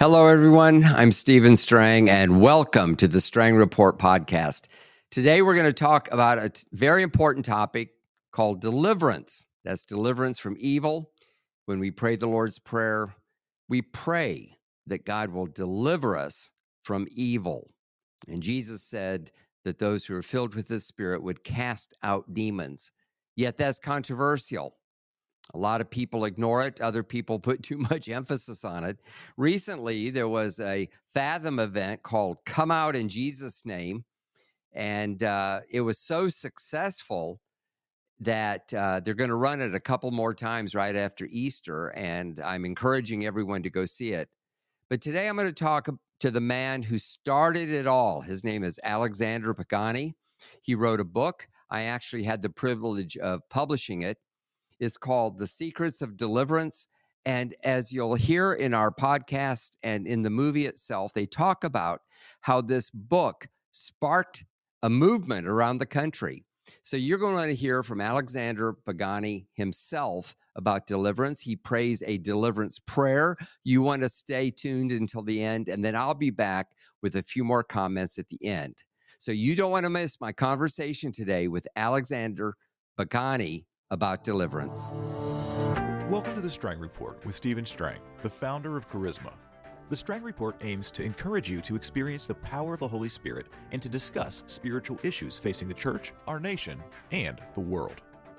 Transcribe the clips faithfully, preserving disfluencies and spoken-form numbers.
Hello, everyone. I'm Stephen Strang, and welcome to the Strang Report podcast. Today, we're going to talk about a t- very important topic called deliverance. That's deliverance from evil. When we pray the Lord's Prayer, we pray that God will deliver us from evil. And Jesus said that those who are filled with the Spirit would cast out demons. Yet that's controversial. A lot of people ignore it. Other people put too much emphasis on it. Recently, there was a Fathom event called Come Out in Jesus' Name. And uh, it was so successful that uh, they're going to run it a couple more times right after Easter. And I'm encouraging everyone to go see it. But today I'm going to talk to the man who started it all. His name is Alexander Pagani. He wrote a book. I actually had the privilege of publishing it. Is called The Secrets of Deliverance. And as you'll hear in our podcast and in the movie itself, they talk about how this book sparked a movement around the country. So you're going to want to hear from Alexander Pagani himself about deliverance. He prays a deliverance prayer. You want to stay tuned until the end, and then I'll be back with a few more comments at the end. So you don't want to miss my conversation today with Alexander Pagani about deliverance. Welcome to the Strang Report with Stephen Strang, the founder of Charisma. The Strang Report aims to encourage you to experience the power of the Holy Spirit and to discuss spiritual issues facing the church, our nation, and the world.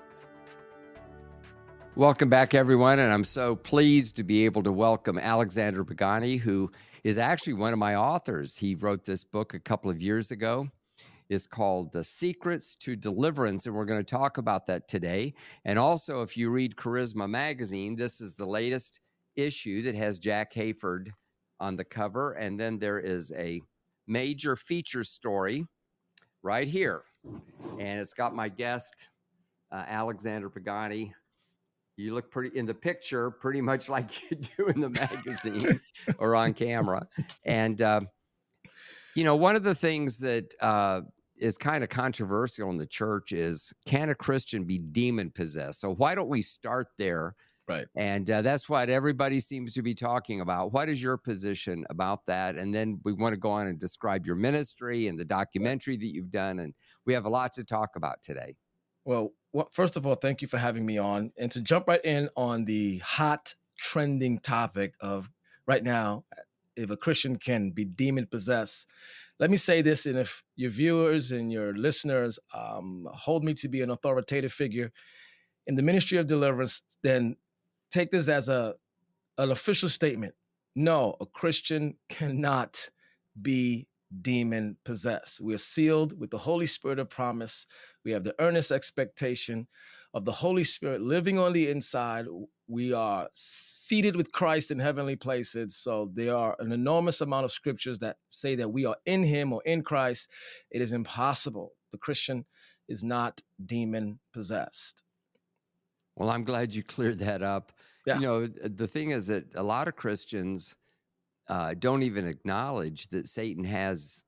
Welcome back, everyone, and I'm so pleased to be able to welcome Alexander Pagani, who is actually one of my authors. He wrote this book a couple of years ago. Is called The Secrets to Deliverance, and we're going to talk about that today. And also, if you read Charisma magazine, this is the latest issue that has Jack Hayford on the cover, and then there is a major feature story right here, and it's got my guest, uh, Alexander Pagani. You look pretty in the picture, pretty much like you do in the magazine or on camera. And, uh, you know, one of the things that uh, is kind of controversial in the church is, can a Christian be demon possessed? So why don't we start there? Right. And uh, that's what everybody seems to be talking about. What is your position about that? And then we want to go on and describe your ministry and the documentary that you've done. And we have a lot to talk about today. Well, well, first of all, thank you for having me on. And to jump right in on the hot trending topic of right now, if a Christian can be demon possessed, let me say this, and if your viewers and your listeners um, hold me to be an authoritative figure in the ministry of deliverance, then take this as a an official statement. No, a Christian cannot be demon possessed. We are sealed with the Holy Spirit of promise. We have the earnest expectation of the Holy Spirit living on the inside. We are seated with Christ in heavenly places. So there are an enormous amount of scriptures that say that we are in him or in Christ. It is impossible. The Christian is not demon possessed. Well, I'm glad you cleared that up. Yeah. You know, the thing is that a lot of Christians uh, don't even acknowledge that Satan has,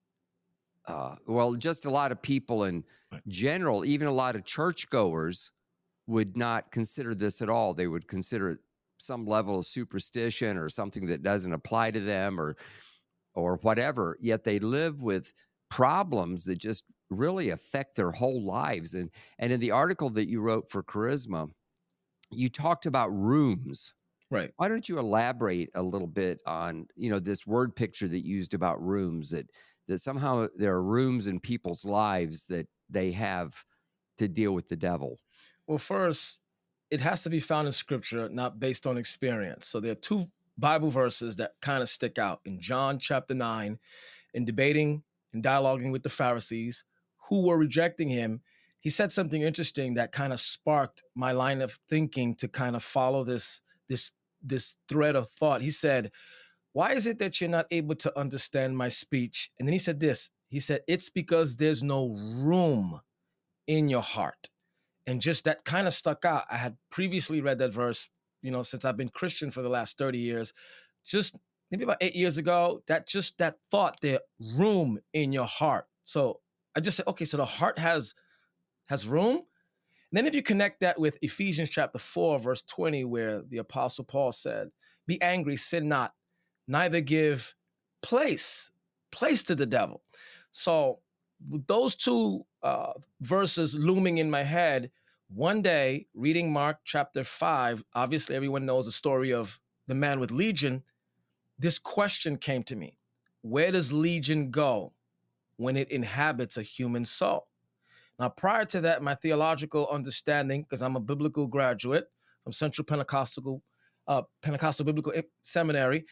uh, well, just a lot of people in general, even a lot of churchgoers would not consider this at all. They would consider it some level of superstition or something that doesn't apply to them or or whatever, yet they live with problems that just really affect their whole lives. And and in the article that you wrote for Charisma, you talked about rooms. Right. Why don't you elaborate a little bit on, you know, this word picture that you used about rooms, that that somehow there are rooms in people's lives that they have to deal with the devil? Well, first, it has to be found in scripture, not based on experience. So there are two Bible verses that kind of stick out. In John chapter nine, in debating and dialoguing with the Pharisees who were rejecting him, he said something interesting that kind of sparked my line of thinking to kind of follow this, this, this thread of thought. He said, why is it that you're not able to understand my speech? And then he said this, he said, it's because there's no room in your heart. And just that kind of stuck out. I had previously read that verse, you know, since I've been Christian for the last thirty years, just maybe about eight years ago, that just that thought there, room in your heart. So I just said, okay, so the heart has, has room. And then if you connect that with Ephesians chapter four, verse twenty, where the apostle Paul said, be angry, sin not. neither give place, place to the devil. So with those two uh, verses looming in my head, one day reading Mark chapter five, obviously everyone knows the story of the man with legion. This question came to me: where does legion go when it inhabits a human soul? Now, prior to that, my theological understanding, because I'm a biblical graduate from Central Pentecostal uh, Pentecostal Biblical Seminary,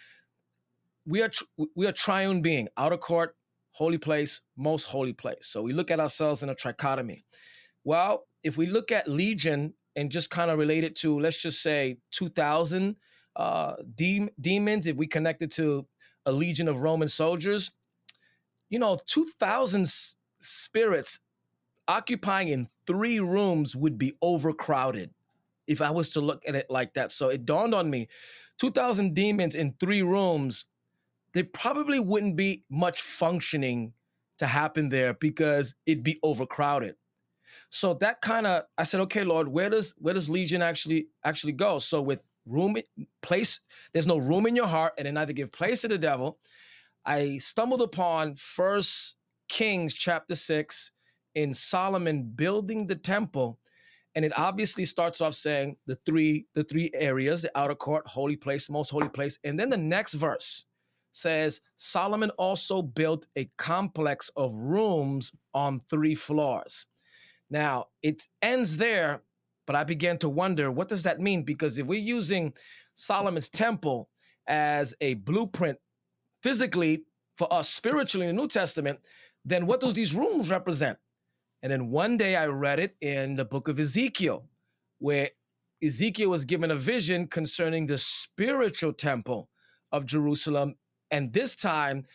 we are tr- we are triune being, outer court, holy place, most holy place. So we look at ourselves in a trichotomy. Well, if we look at legion and just kind of relate it to, let's just say, two thousand uh, de- demons, if we connect it to a legion of Roman soldiers, you know, two thousand s- spirits occupying in three rooms would be overcrowded if I was to look at it like that. So it dawned on me, two thousand demons in three rooms, there probably wouldn't be much functioning to happen there because it'd be overcrowded. So that kind of, I said, okay, Lord, where does where does legion actually actually go? So with room, place, there's no room in your heart, and then neither give place to the devil. I stumbled upon First Kings chapter six in Solomon building the temple. And it obviously starts off saying the three, the three areas, the outer court, holy place, most holy place. And then the next verse says, Solomon also built a complex of rooms on three floors. Now, it ends there, but I began to wonder, what does that mean? Because if we're using Solomon's temple as a blueprint physically for us spiritually in the New Testament, then what do these rooms represent? And then one day I read it in the book of Ezekiel, where Ezekiel was given a vision concerning the spiritual temple of Jerusalem. And this time,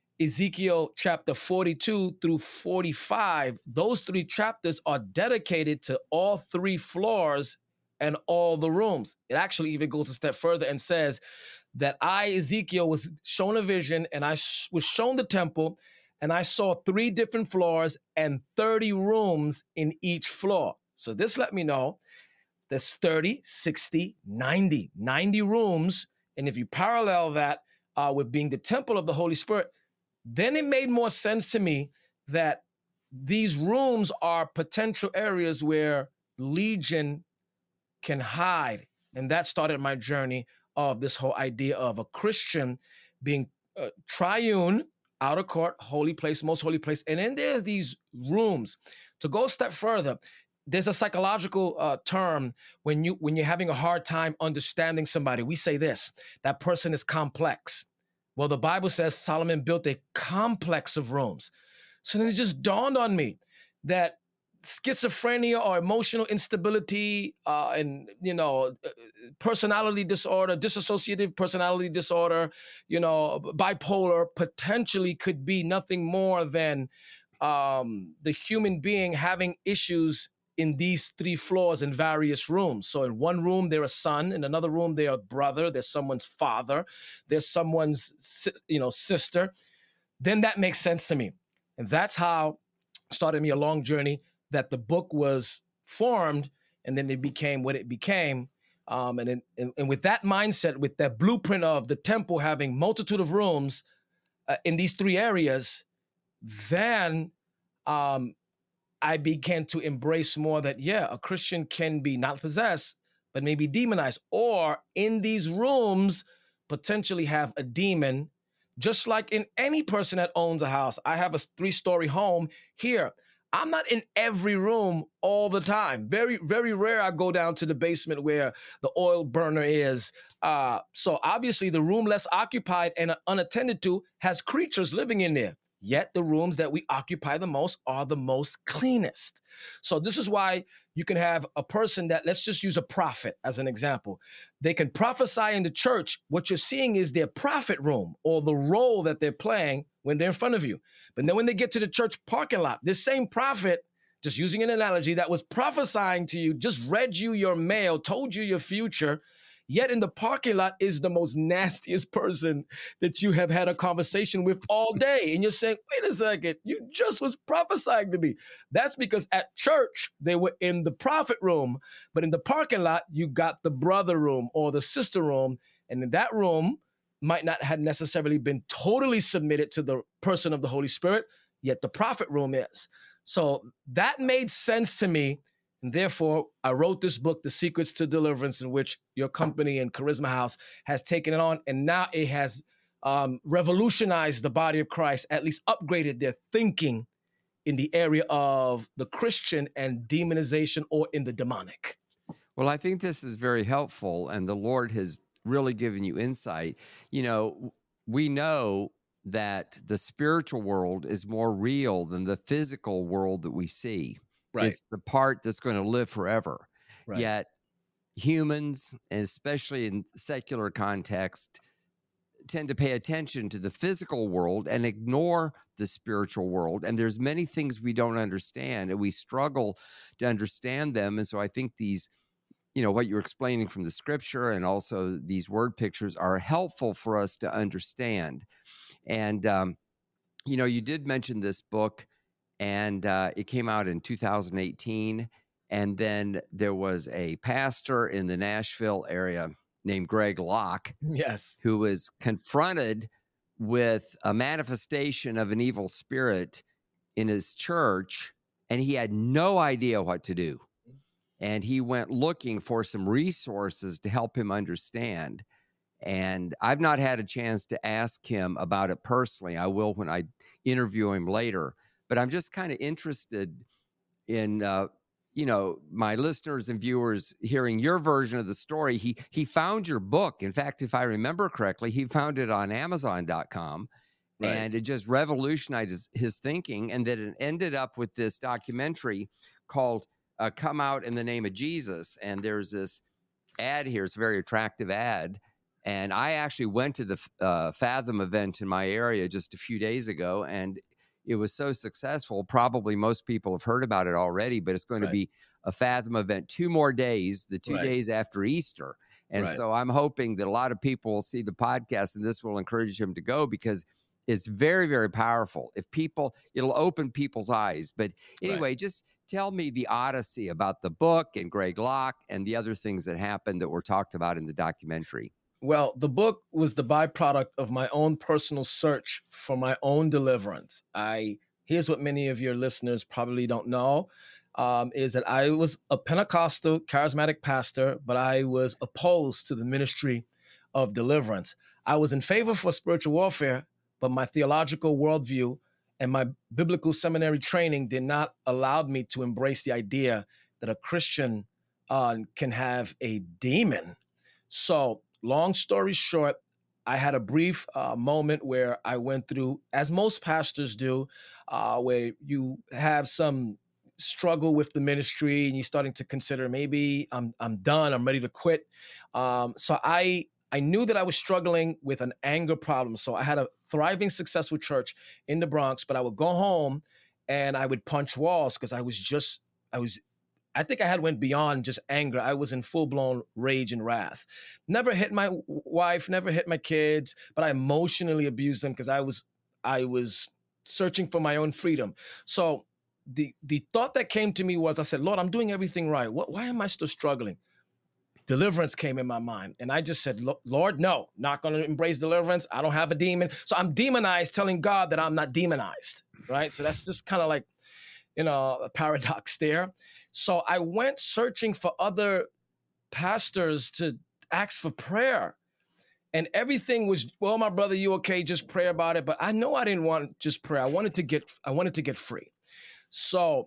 Ezekiel chapter forty-two through forty-five, those three chapters are dedicated to all three floors and all the rooms. It actually even goes a step further and says that I, Ezekiel, was shown a vision, and I sh- was shown the temple, and I saw three different floors and thirty rooms in each floor. So this let me know there's thirty, sixty, ninety, ninety rooms. And if you parallel that uh, with being the temple of the Holy Spirit, then it made more sense to me that these rooms are potential areas where legion can hide. And that started my journey of this whole idea of a Christian being uh, triune, outer court, holy place, most holy place. And then there are these rooms. To go a step further, there's a psychological uh, term when you when you're having a hard time understanding somebody. We say this: that person is complex. Well, the Bible says Solomon built a complex of rooms. So then it just dawned on me that schizophrenia or emotional instability uh, and, you know, personality disorder, dissociative personality disorder, you know, bipolar potentially could be nothing more than um, the human being having issues in these three floors in various rooms. So in one room, they're a son. In another room, they're a brother. There's someone's father. There's someone's, you know, sister. Then that makes sense to me. And that's how started me a long journey that the book was formed, and then it became what it became. Um, and, and, and with that mindset, with that blueprint of the temple having multitude of rooms uh, in these three areas, then um, I began to embrace more that, yeah, a Christian can be not possessed, but maybe demonized, or in these rooms, potentially have a demon, just like in any person that owns a house. I have a three-story home here. I'm not in every room all the time. Very, very rare I go down to the basement where the oil burner is. Uh, so obviously the room less occupied and unattended to has creatures living in there. Yet the rooms that we occupy the most are the most cleanest. So this is why you can have a person that, let's just use a prophet as an example. They can prophesy in the church. What you're seeing is their prophet room or the role that they're playing when they're in front of you. But then when they get to the church parking lot, this same prophet, just using an analogy, that was prophesying to you, just read you your mail, told you your future, yet in the parking lot is the most nastiest person that you have had a conversation with all day. And you're saying, wait a second, you just was prophesying to me. That's because at church, they were in the prophet room, but in the parking lot, you got the brother room or the sister room. And in that room, might not have necessarily been totally submitted to the person of the Holy Spirit, yet the prophet room is. So that made sense to me. And therefore, I wrote this book, The Secrets to Deliverance, in which your company and Charisma House has taken it on. And now it has um, revolutionized the body of Christ, at least upgraded their thinking in the area of the Christian and demonization or in the demonic. Well, I think this is very helpful, and the Lord has really given you insight. You know, we know that the spiritual world is more real than the physical world that we see. Right. It's the part that's going to live forever. Right. Yet humans, and especially in secular context, tend to pay attention to the physical world and ignore the spiritual world. And there's many things we don't understand, and we struggle to understand them. And so I think these, you know, what you're explaining from the scripture and also these word pictures are helpful for us to understand. And, um, you know, you did mention this book, and uh, it came out in two thousand eighteen. And then there was a pastor in the Nashville area named Greg Locke, yes, who was confronted with a manifestation of an evil spirit in his church, and he had no idea what to do. And he went looking for some resources to help him understand. And I've not had a chance to ask him about it personally. I will when I interview him later. But I'm just kind of interested in, uh, you know, my listeners and viewers hearing your version of the story. He he found your book. In fact, if I remember correctly, he found it on Amazon dot com. Right. And it just revolutionized his, his thinking. And then it ended up with this documentary called uh, Come Out in the Name of Jesus. And there's this ad here. It's a very attractive ad. And I actually went to the uh, Fathom event in my area just a few days ago, and it was so successful. Probably most people have heard about it already, but it's going right. to be a Fathom event, two more days, the two right. days after Easter. And right. so I'm hoping that a lot of people will see the podcast, and this will encourage them to go, because it's very, very powerful. If people, it'll open people's eyes. But anyway, right. just tell me the odyssey about the book and Greg Locke and the other things that happened that were talked about in the documentary. Well, the book was the byproduct of my own personal search for my own deliverance. I here's what many of your listeners probably don't know, um, is that I was a Pentecostal charismatic pastor, but I was opposed to the ministry of deliverance. I was in favor for spiritual warfare, but my theological worldview and my biblical seminary training did not allow me to embrace the idea that a Christian uh, can have a demon. So, long story short, I had a brief uh, moment where I went through, as most pastors do, uh, where you have some struggle with the ministry and you're starting to consider, maybe I'm I'm done, I'm ready to quit. Um, so I I knew that I was struggling with an anger problem. So I had a thriving, successful church in the Bronx, but I would go home and I would punch walls because I was just, I was I think I had went beyond just anger. I was in full-blown rage and wrath. Never hit my w- wife, never hit my kids, but I emotionally abused them because I was I was searching for my own freedom. So the the thought that came to me was, I said, Lord, I'm doing everything right. What, why am I still struggling? Deliverance came in my mind. And I just said, Lord, no, not going to embrace deliverance. I don't have a demon. So I'm demonized, telling God that I'm not demonized, right? So that's just kind of like, you know, a paradox there. So I went searching for other pastors to ask for prayer. And everything was, well, my brother, you okay? Just pray about it. But I know I didn't want just prayer. I wanted to get, I wanted to get free. So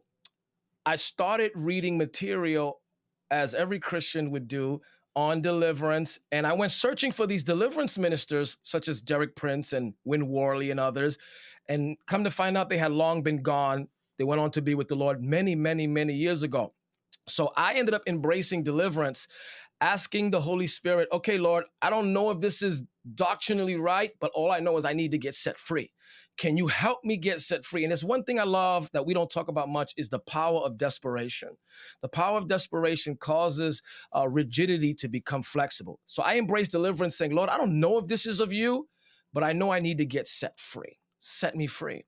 I started reading material, as every Christian would do, on deliverance. And I went searching for these deliverance ministers, such as Derek Prince and Win Worley and others. And come to find out, they had long been gone. They went on to be with the Lord many, many, many years ago. So I ended up embracing deliverance, asking the Holy Spirit, okay, Lord, I don't know if this is doctrinally right, but all I know is I need to get set free. Can you help me get set free? And there's one thing I love that we don't talk about much, is the power of desperation. The power of desperation causes uh, rigidity to become flexible. So I embraced deliverance, saying, Lord, I don't know if this is of you, but I know I need to get set free. Set me free.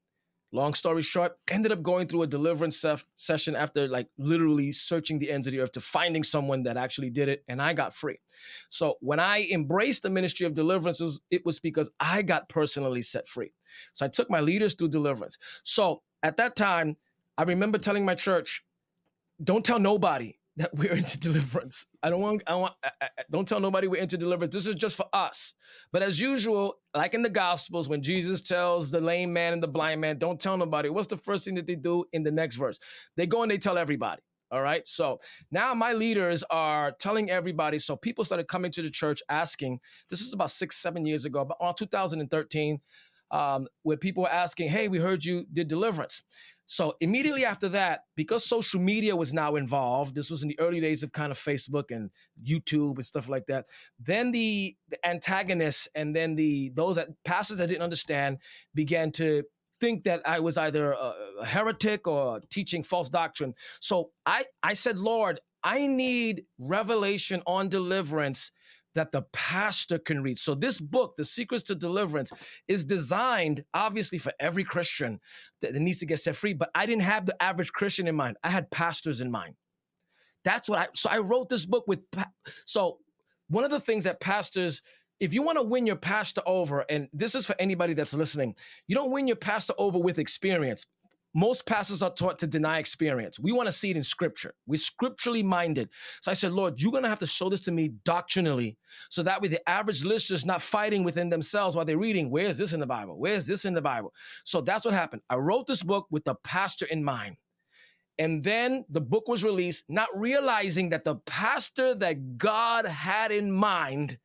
Long story short, ended up going through a deliverance sef- session after like literally searching the ends of the earth to finding someone that actually did it, and I got free. So when I embraced the ministry of deliverance, it was, it was because I got personally set free. So I took my leaders through deliverance. So at that time, I remember telling my church, don't tell nobody that we're into deliverance. I don't want, I want, I, I, don't tell nobody we're into deliverance. This is just for us. But as usual, like in the Gospels, when Jesus tells the lame man and the blind man, don't tell nobody, what's the first thing that they do in the next verse? They go and they tell everybody. All right. So now my leaders are telling everybody. So people started coming to the church asking, this was about six, seven years ago, about two thousand thirteen, um, where people were asking, hey, we heard you did deliverance. So immediately after that, because social media was now involved, this was in the early days of kind of Facebook and YouTube and stuff like that, then the, the antagonists and then the those that pastors that didn't understand began to think that I was either a, a heretic or teaching false doctrine. So I, I said, Lord, I need revelation on deliverance that the pastor can read. So this book, The Secrets to Deliverance, is designed obviously for every Christian that needs to get set free, but I didn't have the average Christian in mind. I had pastors in mind. That's what I, so I wrote this book with, so one of the things that pastors, if you want to win your pastor over, and this is for anybody that's listening, you don't win your pastor over with experience. Most pastors are taught to deny experience. We want to see it in scripture. We're scripturally minded. So I said, Lord, you're going to have to show this to me doctrinally. So that way the average listener's not fighting within themselves while they're reading, where is this in the Bible? Where is this in the Bible? So that's what happened. I wrote this book with the pastor in mind. And then the book was released, not realizing that the pastor that God had in mind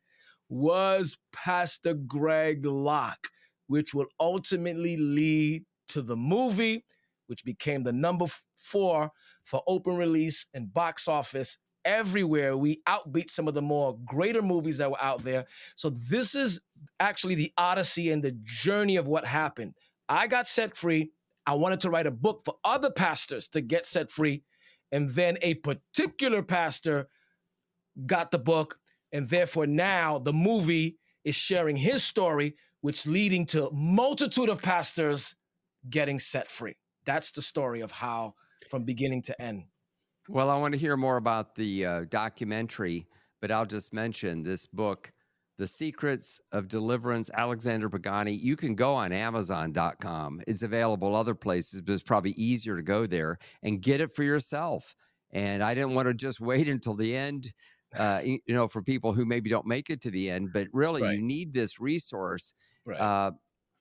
was Pastor Greg Locke, which will ultimately lead to the movie, which became the number four for open release and box office everywhere. We outbeat some of the more greater movies that were out there. So this is actually the odyssey and the journey of what happened. I got set free. I wanted to write a book for other pastors to get set free. And then a particular pastor got the book. And therefore now the movie is sharing his story, which leading to a multitude of pastors getting set free. That's the story of how, from beginning to end. Well, I want to hear more about the uh, documentary, but I'll just mention this book, The Secrets of Deliverance, Alexander Pagani. You can go on amazon dot com. It's available other places, but it's probably easier to go there and get it for yourself. And I didn't want to just wait until the end, uh, you know, for people who maybe don't make it to the end, but really Right. you need this resource. Right. Uh,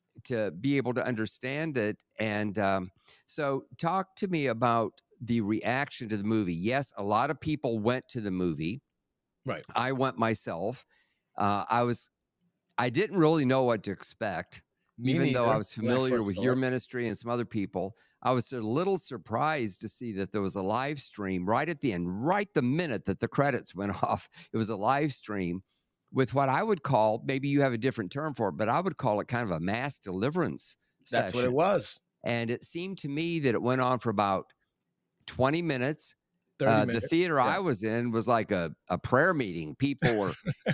to be able to understand it. And um, so talk to me about the reaction to the movie. Yes, a lot of people went to the movie. Right. I went myself. Uh, I was, I didn't really know what to expect, Me even though neither, I was when I familiar first with saw your it. ministry and some other people. I was a little surprised to see that there was a live stream right at the end, right the minute that the credits went off. It was a live stream with what I would call, maybe you have a different term for it, but I would call it kind of a mass deliverance session. That's what it was. And it seemed to me that it went on for about twenty minutes. thirty Uh, minutes. the theater Yeah. I was in was like a, a prayer meeting. People were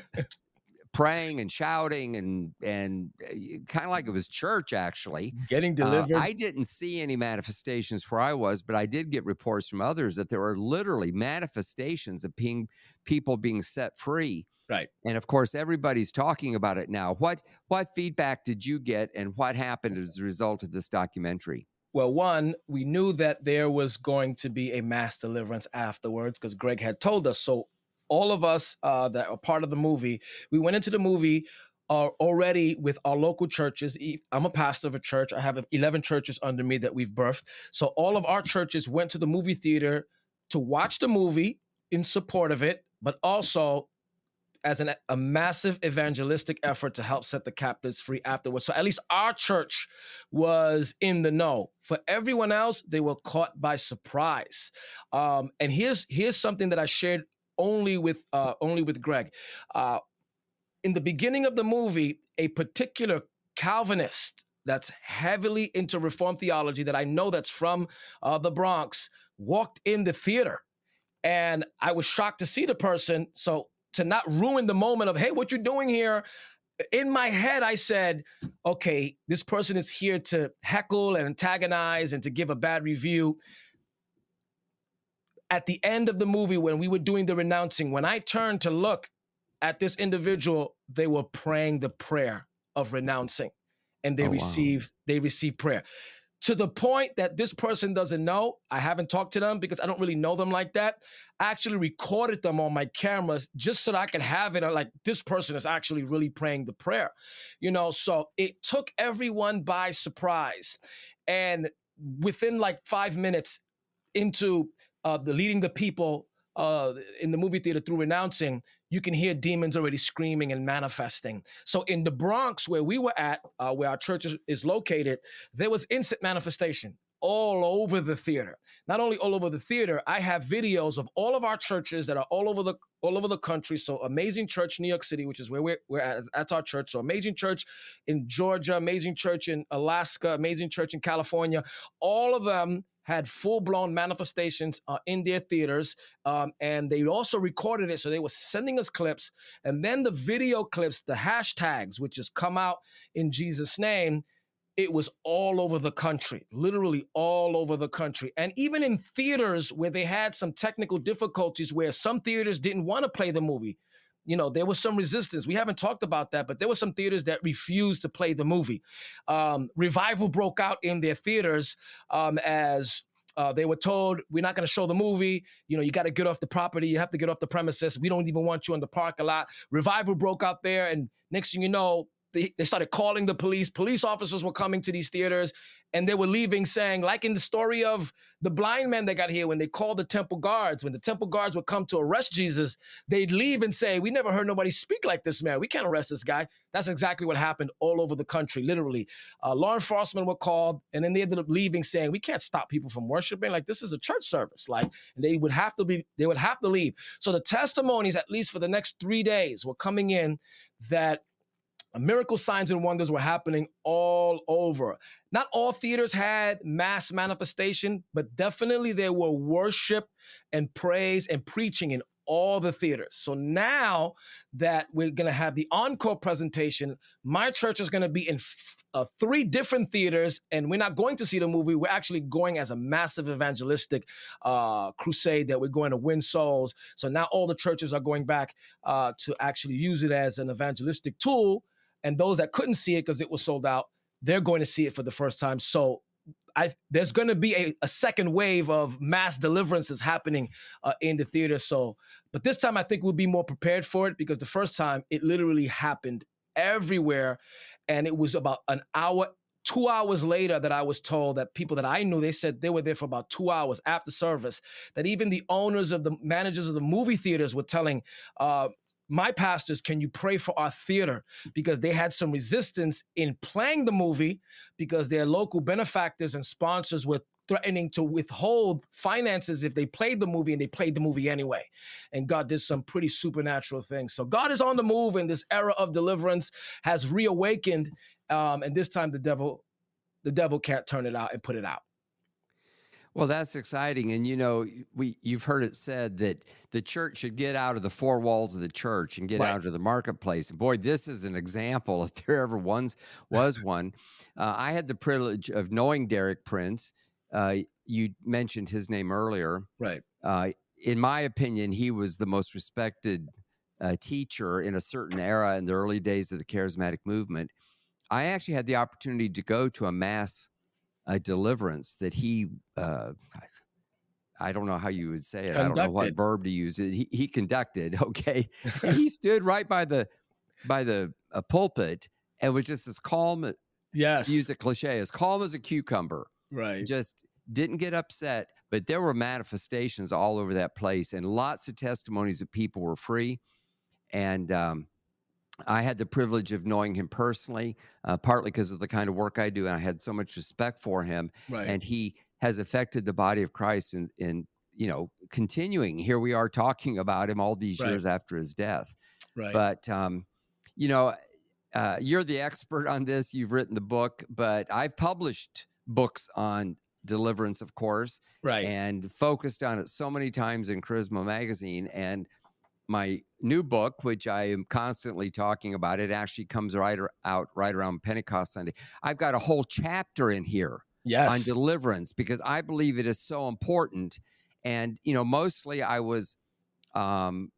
praying and shouting and and kind of like it was church, actually. Getting Uh, delivered. I didn't see any manifestations where I was, but I did get reports from others that there were literally manifestations of being, people being set free. Right. And of course, everybody's talking about it now. What what feedback did you get, and what happened as a result of this documentary? Well, one, we knew that there was going to be a mass deliverance afterwards because Greg had told us. So all of us uh, that are part of the movie, we went into the movie uh, already with our local churches. I'm a pastor of a church. I have eleven churches under me that we've birthed. So all of our churches went to the movie theater to watch the movie in support of it, but also as an, a massive evangelistic effort to help set the captives free afterwards. So at least our church was in the know. For everyone else, they were caught by surprise. Um, and here's here's something that I shared only with uh, only with Greg. Uh, in the beginning of the movie, a particular Calvinist that's heavily into Reformed theology that I know that's from uh, the Bronx walked in the theater. And I was shocked to see the person. So to not ruin the moment of, hey, what you doing here? in my head, I said, okay, this person is here to heckle and antagonize and to give a bad review. At the end of the movie, when we were doing the renouncing, when I turned to look at this individual, they were praying the prayer of renouncing, and they Oh, wow. received they received prayer. To the point that this person doesn't know. I haven't talked to them because I don't really know them like that. I actually recorded them on my cameras just so that I could have it. Like, this person is actually really praying the prayer, you know? So it took everyone by surprise. And within like five minutes into uh, the leading the people uh, in the movie theater through renouncing, you can hear demons already screaming and manifesting. So in the Bronx, where we were at, uh, where our church is, is located, there was instant manifestation all over the theater. Not only all over the theater, I have videos of all of our churches that are all over the all over the country. So Amazing Church, New York City, which is where we're, we're at, that's our church. So Amazing Church in Georgia, Amazing Church in Alaska, Amazing Church in California, all of them had full-blown manifestations uh, in their theaters, um, and they also recorded it, so they were sending us clips, and then the video clips, the hashtags, which has come out in Jesus' name, it was all over the country, literally all over the country. And even in theaters where they had some technical difficulties, where some theaters didn't want to play the movie, you know, there was some resistance. We haven't talked about that, but there were some theaters that refused to play the movie. Um, revival broke out in their theaters um, as uh, they were told, we're not going to show the movie. You know, you got to get off the property. You have to get off the premises. We don't even want you in the parking lot. Revival broke out there. And next thing you know, They, they started calling the police. Police officers were coming to these theaters, and they were leaving saying, like in the story of the blind men that got here, when they called the temple guards, when the temple guards would come to arrest Jesus, they'd leave and say, we never heard nobody speak like this man. We can't arrest this guy. That's exactly what happened all over the country, literally. Uh, law enforcement were called, and then they ended up leaving saying, we can't stop people from worshiping. Like, this is a church service. Like, and they would have to be, they would have to leave. So the testimonies, at least for the next three days, were coming in that miracle signs and wonders were happening all over. Not all theaters had mass manifestation, but definitely there were worship and praise and preaching in all the theaters. So now that we're going to have the encore presentation, my church is going to be in uh, three different theaters, and we're not going to see the movie. We're actually going as a massive evangelistic uh, crusade that we're going to win souls. So now all the churches are going back uh, to actually use it as an evangelistic tool. And those that couldn't see it because it was sold out, they're going to see it for the first time. So I, there's going to be a, a second wave of mass deliverances happening uh, in the theater. So, but this time I think we'll be more prepared for it, because the first time it literally happened everywhere. And it was about an hour, two hours later that I was told that people that I knew, they said they were there for about two hours after service, that even the owners of the managers of the movie theaters were telling uh, my pastors, can you pray for our theater? Because they had some resistance in playing the movie, because their local benefactors and sponsors were threatening to withhold finances if they played the movie, and they played the movie anyway. And God did some pretty supernatural things. So God is on the move, and this era of deliverance has reawakened. Um, and this time the devil, the devil can't turn it out and put it out. Well, that's exciting. And, you know, we you've heard it said that the church should get out of the four walls of the church and get Right. out to the marketplace. And boy, this is an example, if there ever once was one. Uh, I had the privilege of knowing Derek Prince. Uh, you mentioned his name earlier. Right. Uh, in my opinion, he was the most respected uh, teacher in a certain era in the early days of the charismatic movement. I actually had the opportunity to go to a mass a deliverance that he, uh, I don't know how you would say it. Conducted. I don't know what verb to use. He, he conducted, okay. And he stood right by the by the uh, pulpit and was just as calm, Yes. use a cliche, as calm as a cucumber. Right. Just didn't get upset, but there were manifestations all over that place, and lots of testimonies that people were free. And um, I had the privilege of knowing him personally, uh, partly because of the kind of work I do, and I had so much respect for him. Right. And he has affected the body of Christ in, in you know, continuing. Here we are talking about him all these Right. years after his death. Right. But, um, you know, uh, you're the expert on this. You've written the book, but I've published books on deliverance, of course, right. and focused on it so many times in Charisma Magazine. And my new book, which I am constantly talking about, it actually comes right ar- out right around Pentecost Sunday. I've got a whole chapter in here on Yes. deliverance because I believe it is so important. And, you know, mostly I was um,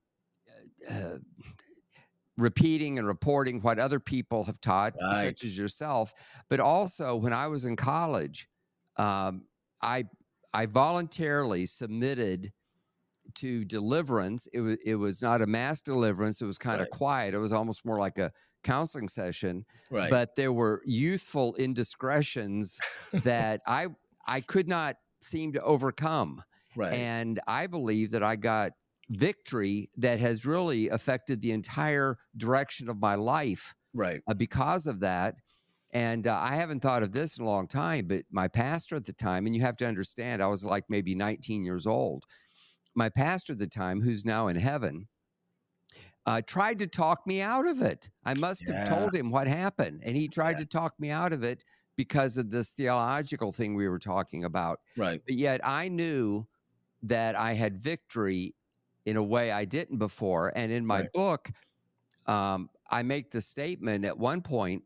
uh, repeating and reporting what other people have taught, Right. such as yourself. But also, when I was in college, um, I I voluntarily submitted to deliverance. It was it was not a mass deliverance. It was kind of Right. quiet. It was almost more like a counseling session. Right. But there were youthful indiscretions that I I could not seem to overcome. Right. And I believe that I got victory that has really affected the entire direction of my life Right. uh, because of that. And uh, I haven't thought of this in a long time, but my pastor at the time, and you have to understand, I was like maybe nineteen years old. My pastor at the time, who's now in heaven, uh, tried to talk me out of it. I must have Yeah. told him what happened, and he tried Yeah. to talk me out of it because of this theological thing we were talking about. Right. But yet I knew that I had victory in a way I didn't before. And in my Right. book, um, I make the statement at one point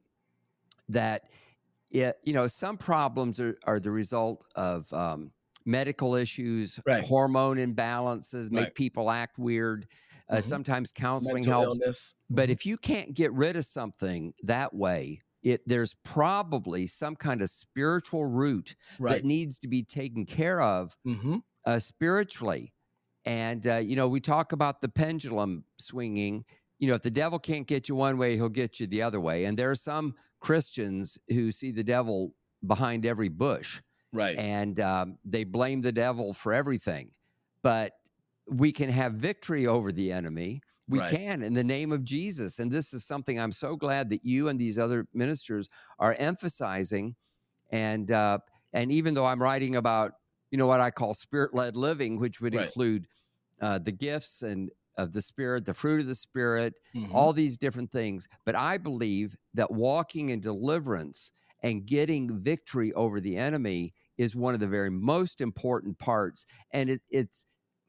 that it, you know, some problems are, are the result of um, medical issues, Right. hormone imbalances make Right. people act weird. Uh, Mhm. sometimes counseling Mental helps. illness. But Mhm. if you can't get rid of something that way, it there's probably some kind of spiritual root that Right. needs to be taken care of Mm-hmm. uh, spiritually. And, uh, you know, we talk about the pendulum swinging. You know, if the devil can't get you one way, he'll get you the other way. And there are some Christians who see the devil behind every bush Right. and um, they blame the devil for everything. But we can have victory over the enemy. We Right. can in the name of Jesus. And this is something I'm so glad that you and these other ministers are emphasizing. And uh, and even though I'm writing about, you know, what I call spirit-led living, which would Right. include uh, the gifts and of the Spirit, the fruit of the Spirit, Mhm. all these different things. But I believe that walking in deliverance and getting victory over the enemy is one of the very most important parts. And it, it's,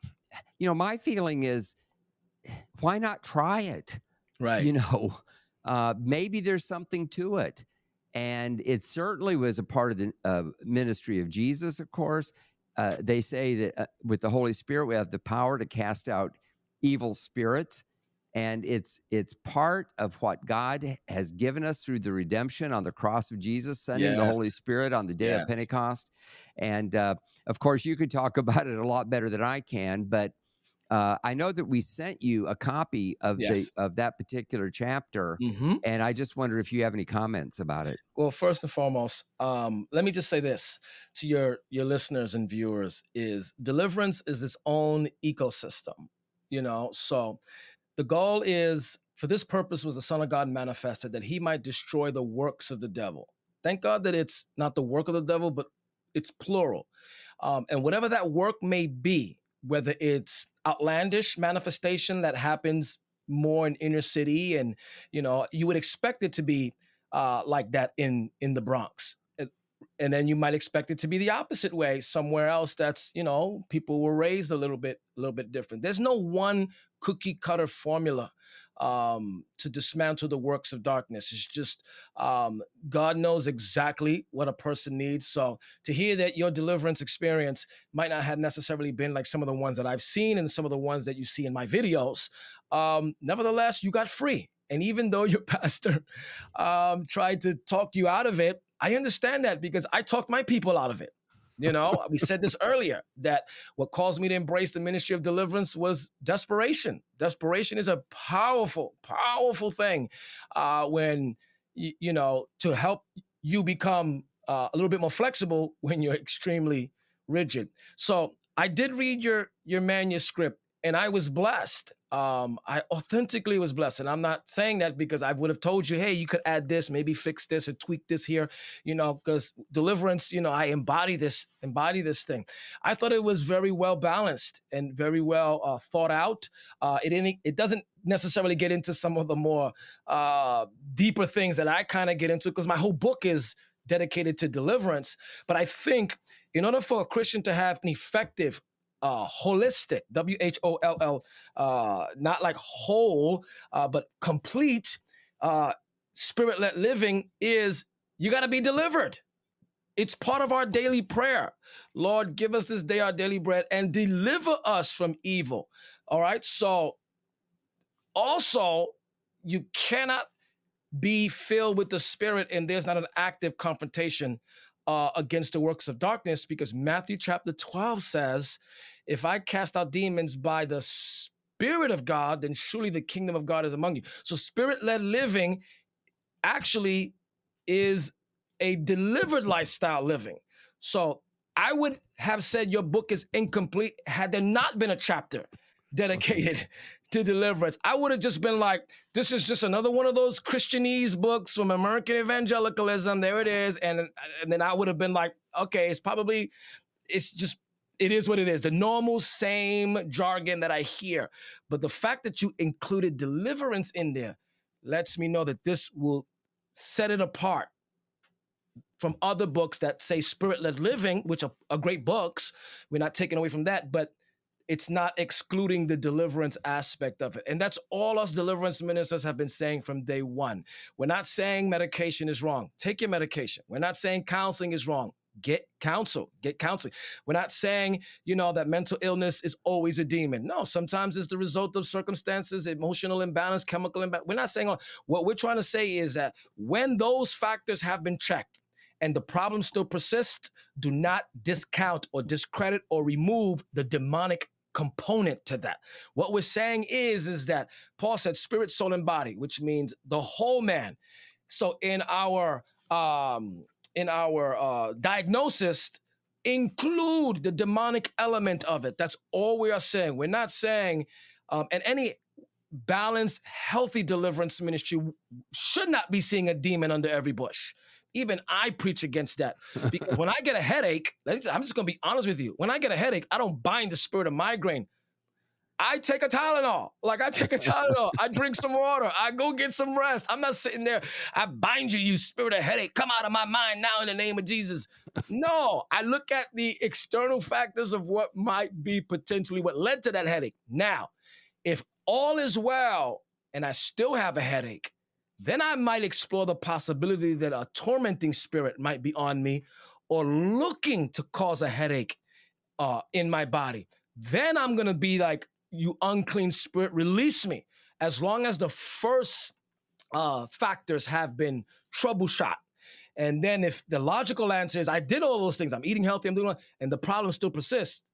you know, my feeling is, why not try it? Right. You know, uh, maybe there's something to it. And it certainly was a part of the uh, ministry of Jesus, of course. Uh, they say that uh, with the Holy Spirit, we have the power to cast out evil spirits. And it's it's part of what God has given us through the redemption on the cross of Jesus, sending the Holy Yes. Spirit on the day of Yes. Pentecost. And uh, of course, you could talk about it a lot better than I can, but uh, I know that we sent you a copy of the Yes. of that particular chapter, Mm-hmm. and I just wonder if you have any comments about it. Well, first and foremost, um, let me just say this to your your listeners and viewers: is deliverance is its own ecosystem. You know, so the goal is for this purpose was the Son of God manifested that he might destroy the works of the devil. Thank God that it's not the work of the devil, but it's plural. Um, and whatever that work may be, whether it's outlandish manifestation that happens more in inner city, and you know, you would expect it to be uh, like that in in the Bronx. And, and then you might expect it to be the opposite way somewhere else. That's, you know, people were raised a little bit, a little bit different. There's no one cookie cutter formula um, to dismantle the works of darkness. It's just um, God knows exactly what a person needs. So to hear that your deliverance experience might not have necessarily been like some of the ones that I've seen and some of the ones that you see in my videos, um, nevertheless, you got free. And even though your pastor um, tried to talk you out of it, I understand that because I talked my people out of it. You know, we said this earlier, that what caused me to embrace the ministry of deliverance was desperation. Desperation is a powerful, powerful thing uh, when, you, you know, to help you become uh, a little bit more flexible when you're extremely rigid. So I did read your your manuscript and I was blessed. Um, I authentically was blessed. And I'm not saying that because I would have told you, hey, you could add this, maybe fix this or tweak this here, you know, because deliverance, you know, I embody this, embody this thing. I thought it was very well balanced and very well uh, thought out. Uh, it, didn't, it doesn't necessarily get into some of the more uh, deeper things that I kind of get into because my whole book is dedicated to deliverance. But I think in order for a Christian to have an effective uh, holistic, W H O L L, uh, not like whole, uh, but complete uh, spirit-led living is you got to be delivered. It's part of our daily prayer. Lord, give us this day our daily bread and deliver us from evil. All right. So also, you cannot be filled with the Spirit and there's not an active confrontation uh, against the works of darkness, because Matthew chapter twelve says, if I cast out demons by the Spirit of God, then surely the kingdom of God is among you. So spirit-led living actually is a delivered lifestyle living. So I would have said your book is incomplete had there not been a chapter dedicated to deliverance. I would have just been like, this is just another one of those Christianese books from American evangelicalism. There it is. And, and then I would have been like, okay, it's probably, it's just, it is what it is. The normal same jargon that I hear. But the fact that you included deliverance in there lets me know that this will set it apart from other books that say spirit-led living, which are, are great books. We're not taking away from that, but it's not excluding the deliverance aspect of it. And that's all us deliverance ministers have been saying from day one. We're not saying medication is wrong. Take your medication. We're not saying counseling is wrong. Get counsel, get counseling. We're not saying, you know, that mental illness is always a demon. No, sometimes it's the result of circumstances, emotional imbalance, chemical imbalance. We're not saying all. What we're trying to say is that when those factors have been checked and the problem still persists, do not discount or discredit or remove the demonic component to that. What we're saying is, is that Paul said spirit, soul, and body, which means the whole man. So in our um, in our uh, diagnosis, include the demonic element of it. That's all we are saying. We're not saying, um, and any balanced, healthy deliverance ministry should not be seeing a demon under every bush. Even I preach against that, because when I get a headache, I'm just going to be honest with you. When I get a headache, I don't bind the spirit of migraine. I take a Tylenol. Like I take a Tylenol. I drink some water. I go get some rest. I'm not sitting there. I bind you, you spirit of headache. Come out of my mind now in the name of Jesus. No, I look at the external factors of what might be potentially what led to that headache. Now, if all is well and I still have a headache, then I might explore the possibility that a tormenting spirit might be on me or looking to cause a headache uh, in my body. Then I'm going to be like, you unclean spirit, release me. As long as the first uh, factors have been troubleshot. And then if the logical answer is, I did all those things, I'm eating healthy, I'm doing well, and the problem still persists,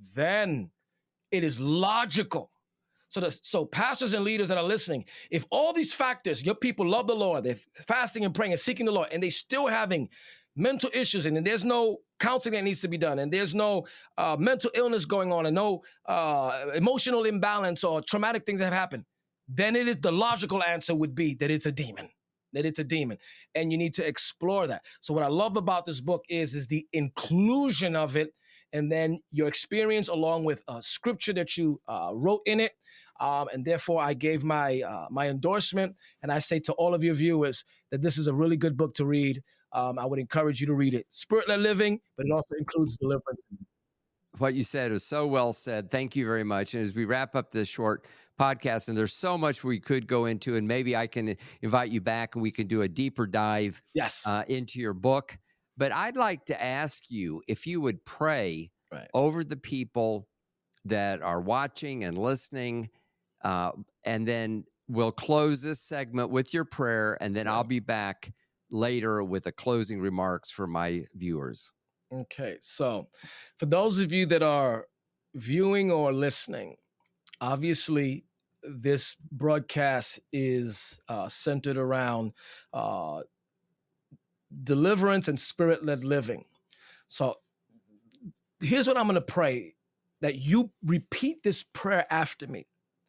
then it is logical. So, the, so pastors and leaders that are listening, if all these factors, your people love the Lord, they're fasting and praying and seeking the Lord, and they're still having mental issues, and then there's no counseling that needs to be done, and there's no uh, mental illness going on, and no uh, emotional imbalance or traumatic things that have happened, then it is the logical answer would be that it's a demon, that it's a demon, and you need to explore that. So what I love about this book is, is the inclusion of it, and then your experience along with uh, scripture that you uh, wrote in it. Um, and therefore, I gave my uh, my endorsement. And I say to all of your viewers that this is a really good book to read. Um, I would encourage you to read it. Spirit-led living, but it also includes deliverance. What you said is so well said. Thank you very much. And as we wrap up this short podcast, and there's so much we could go into, and maybe I can invite you back and we can do a deeper dive yes. uh, into your book. But I'd like to ask you if you would pray right. over the people that are watching and listening, uh, and then we'll close this segment with your prayer, and then right. I'll be back later with a closing remarks for my viewers. Okay, so for those of you that are viewing or listening, obviously this broadcast is uh, centered around uh, deliverance and spirit-led living. So here's what I'm going to pray, that you repeat this prayer after me.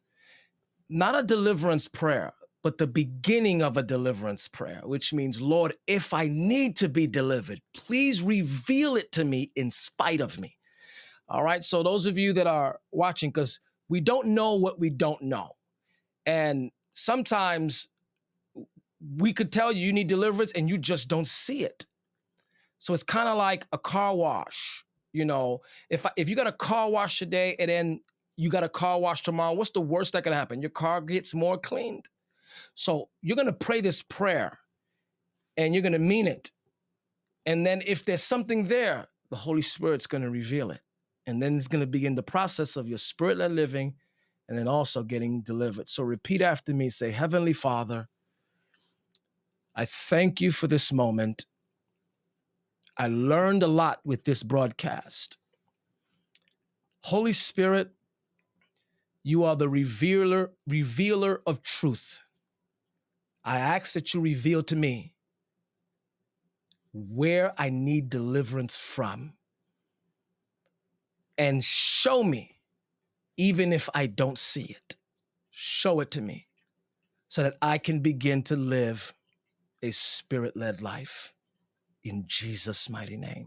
Not a deliverance prayer, but the beginning of a deliverance prayer, which means, Lord, if I need to be delivered, please reveal it to me in spite of me. All right. So those of you that are watching, because we don't know what we don't know. And sometimes we could tell you you need deliverance and you just don't see it. So it's kind of like a car wash. You know, if I, if you got a car wash today and then you got a car wash tomorrow, what's the worst that can happen? Your car gets more cleaned. So you're going to pray this prayer and you're going to mean it. And then if there's something there, the Holy Spirit's going to reveal it. And then it's going to begin the process of your spirit-led living and then also getting delivered. So repeat after me. Say, Heavenly Father, I thank you for this moment. I learned a lot with this broadcast. Holy Spirit, you are the revealer, revealer of truth. I ask that you reveal to me where I need deliverance from and show me, even if I don't see it, show it to me so that I can begin to live a spirit-led life. In Jesus' mighty name,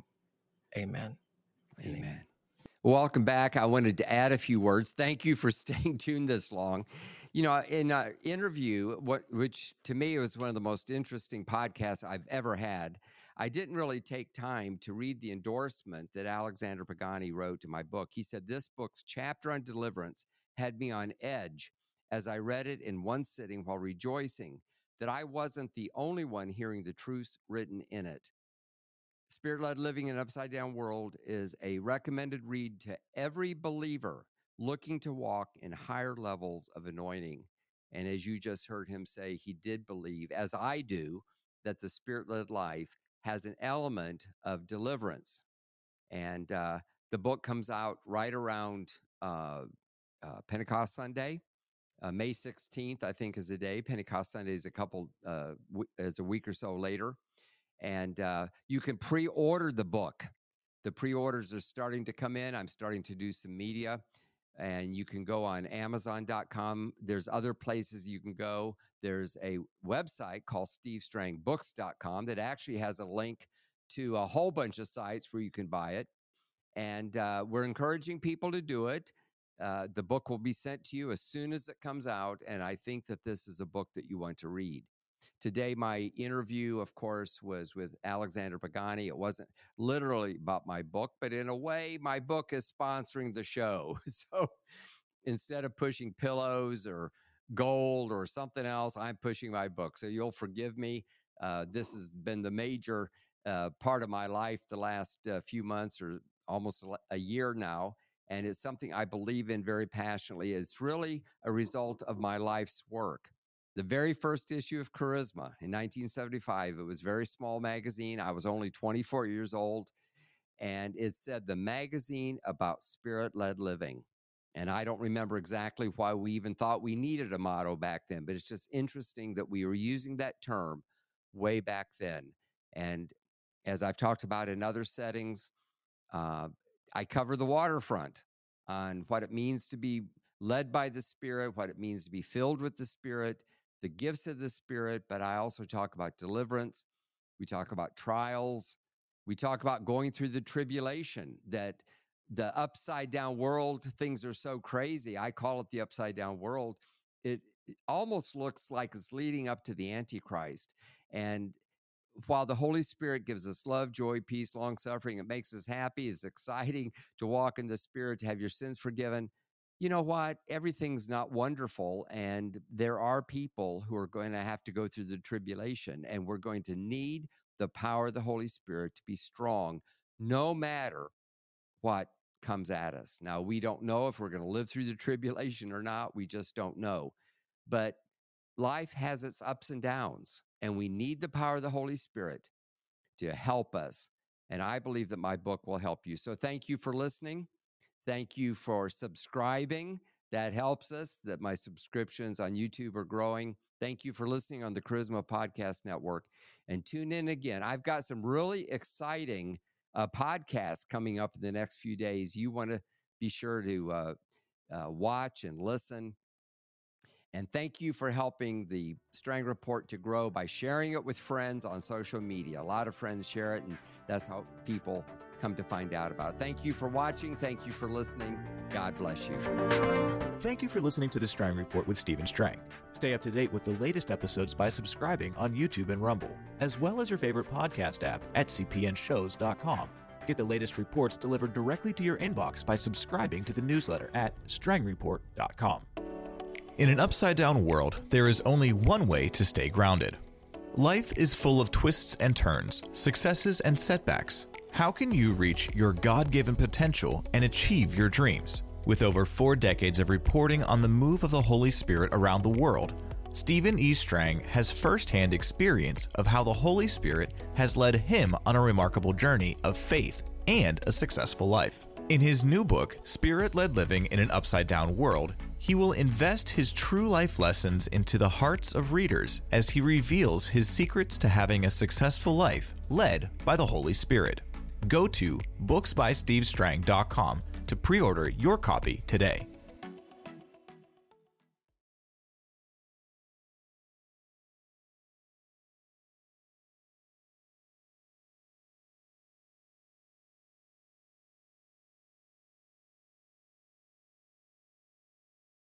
amen. Amen. Amen. Welcome back. I wanted to add a few words. Thank you for staying tuned this long. You know, in an interview, what, which to me was one of the most interesting podcasts I've ever had, I didn't really take time to read the endorsement that Alexander Pagani wrote to my book. He said, this book's chapter on deliverance had me on edge as I read it in one sitting while rejoicing that I wasn't the only one hearing the truths written in it. Spirit-Led Living in an Upside-Down World is a recommended read to every believer looking to walk in higher levels of anointing. And as you just heard him say, he did believe, as I do, that the Spirit-Led life has an element of deliverance. And uh, the book comes out right around uh, uh, Pentecost Sunday. Uh, May sixteenth, I think, is the day. Pentecost Sunday is a couple, uh, w- is a week or so later. And uh, you can pre-order the book. The pre-orders are starting to come in. I'm starting to do some media. And you can go on amazon dot com. There's other places you can go. There's a website called steve strang books dot com that actually has a link to a whole bunch of sites where you can buy it. And uh, we're encouraging people to do it. Uh, the book will be sent to you as soon as it comes out. And I think that this is a book that you want to read. Today, my interview, of course, was with Alexander Pagani. It wasn't literally about my book, but in a way, my book is sponsoring the show. So instead of pushing pillows or gold or something else, I'm pushing my book. So you'll forgive me. Uh, this has been the major uh, part of my life the last uh, few months or almost a year now. And it's something I believe in very passionately. It's really a result of my life's work. The very first issue of Charisma in nineteen seventy-five, it was a very small magazine. I was only twenty-four years old. And it said the magazine about spirit-led living. And I don't remember exactly why we even thought we needed a motto back then, but it's just interesting that we were using that term way back then. And as I've talked about in other settings, uh, I cover the waterfront on what it means to be led by the Spirit, what it means to be filled with the Spirit, the gifts of the Spirit, but I also talk about deliverance. We talk about trials. We talk about going through the tribulation, that the upside down world, things are so crazy. I call it the upside down world. It, it almost looks like it's leading up to the Antichrist. And while the Holy Spirit gives us love, joy, peace, long suffering, it makes us happy, it's exciting to walk in the Spirit, to have your sins forgiven. You know what? Everything's not wonderful, and there are people who are going to have to go through the tribulation, and we're going to need the power of the Holy Spirit to be strong, no matter what comes at us. Now, we don't know if we're going to live through the tribulation or not. We just don't know. But life has its ups and downs, and we need the power of the Holy Spirit to help us. And I believe that my book will help you. So thank you for listening. Thank you for subscribing. That helps us, that my subscriptions on YouTube are growing. Thank you for listening on the Charisma Podcast Network. And tune in again. I've got some really exciting uh, podcasts coming up in the next few days. You want to be sure to uh, uh, watch and listen. And thank you for helping the Strang Report to grow by sharing it with friends on social media. A lot of friends share it, and that's how people come to find out about it. Thank you for watching. Thank you for listening. God bless you. Thank you for listening to the Strang Report with Stephen Strang. Stay up to date with the latest episodes by subscribing on YouTube and Rumble, as well as your favorite podcast app at c p n shows dot com. Get the latest reports delivered directly to your inbox by subscribing to the newsletter at strang report dot com. In an upside-down world, there is only one way to stay grounded. Life is full of twists and turns, successes and setbacks. How can you reach your God-given potential and achieve your dreams? With over four decades of reporting on the move of the Holy Spirit around the world, Stephen E. Strang has firsthand experience of how the Holy Spirit has led him on a remarkable journey of faith and a successful life. In his new book, Spirit-Led Living in an Upside-Down World, he will invest his true life lessons into the hearts of readers as he reveals his secrets to having a successful life led by the Holy Spirit. Go to books by steve strang dot com to pre-order your copy today.